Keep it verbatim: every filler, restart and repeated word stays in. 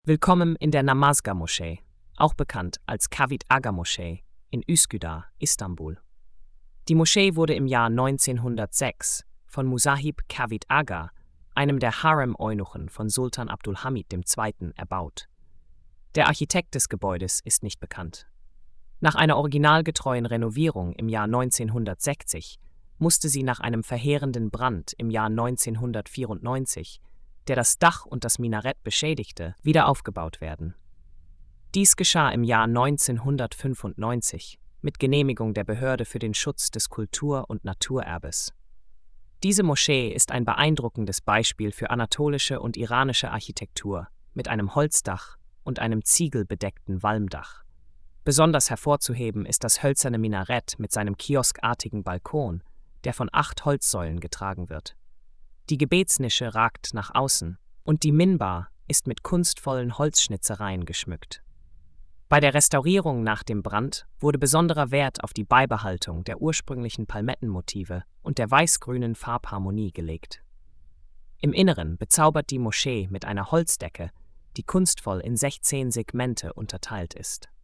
Willkommen in der Namazgah-Moschee, auch bekannt als Cavit Aga-Moschee, in Üsküdar, Istanbul. Die Moschee wurde im Jahr neunzehnhundertsechs von Musahib Cavit Aga, einem der Harem-Eunuchen von Sultan Abdulhamid der Zweite., erbaut. Der Architekt des Gebäudes ist nicht bekannt. Nach einer originalgetreuen Renovierung im Jahr neunzehnhundertsechzig musste sie nach einem verheerenden Brand im Jahr neunzehnhundertvierundneunzig, der das Dach und das Minarett beschädigte, wieder aufgebaut werden. Dies geschah im Jahr neunzehnhundertfünfundneunzig mit Genehmigung der Behörde für den Schutz des Kultur- und Naturerbes. Diese Moschee ist ein beeindruckendes Beispiel für anatolische und iranische Architektur mit einem Holzdach und einem ziegelbedeckten Walmdach. Besonders hervorzuheben ist das hölzerne Minarett mit seinem kioskartigen Balkon, der von acht Holzsäulen getragen wird. Die Gebetsnische ragt nach außen und die Minbar ist mit kunstvollen Holzschnitzereien geschmückt. Bei der Restaurierung nach dem Brand wurde besonderer Wert auf die Beibehaltung der ursprünglichen Palmettenmotive und der weiß-grünen Farbharmonie gelegt. Im Inneren bezaubert die Moschee mit einer Holzdecke, die kunstvoll in sechzehn Segmente unterteilt ist.